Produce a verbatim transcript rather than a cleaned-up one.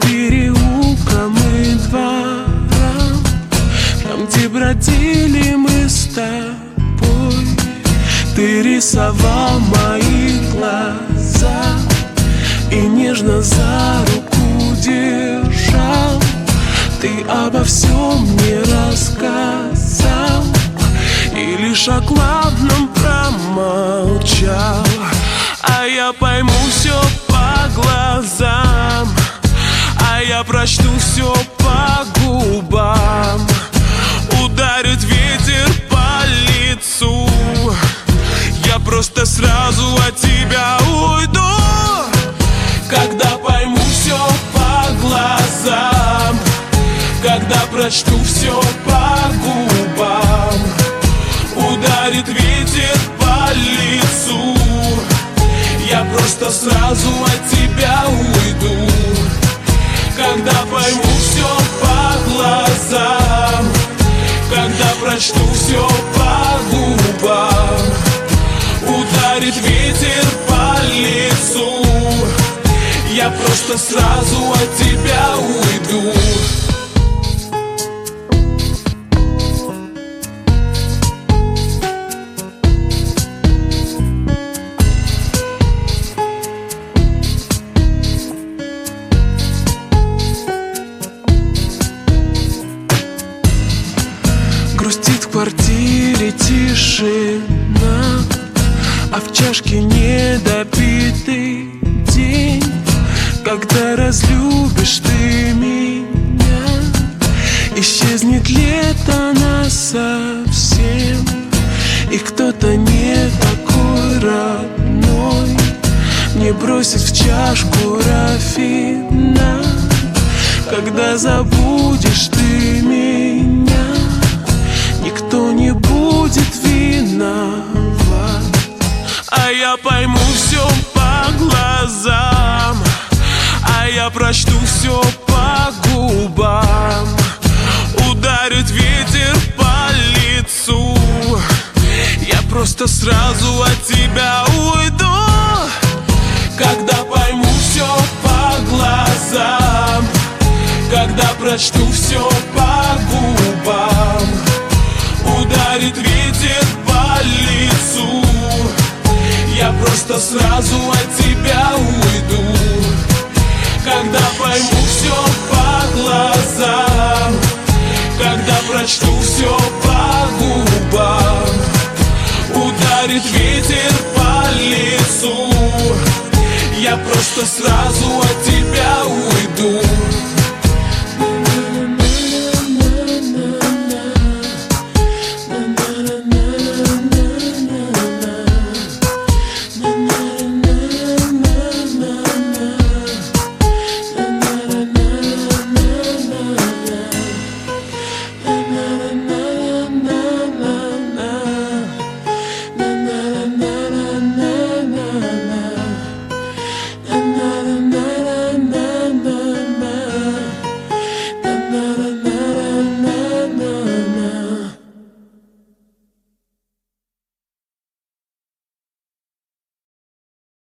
переулкам и дворам, там, где бродили мы с тобой. Ты рисовал мои глаза и нежно за руку держал. Ты обо всем мне рассказал и лишь о главном промолчал. А я пойму все по глазам, а я прочту все по губам. Ударит ветер по лицу, я просто сразу от тебя уйду. Когда пойму все по глазам, когда прочту все по губам. Ударит ветер по лицу, я просто сразу от тебя уйду. Когда пойму все по глазам, когда прочту все по губам. Ударит ветер по лицу, я просто сразу от тебя уйду. Грустит в квартире тишина, а в чашке недопитый день. Когда разлюбишь ты меня, исчезнет лето насовсем, и кто-то не такой родной не бросит в чашку рафина. Когда забудешь ты меня, никто не будет виноват. А я пойму все по глазам, а я прочту все по губам. Ударит ветер по лицу, я просто сразу от тебя уйду. Когда пойму все по глазам, когда прочту все по губам. Ударит ветер по лицу, я просто сразу от тебя уйду. Когда пойму все по глазам, когда прочту все по губам. Ударит ветер по лицу, я просто сразу от тебя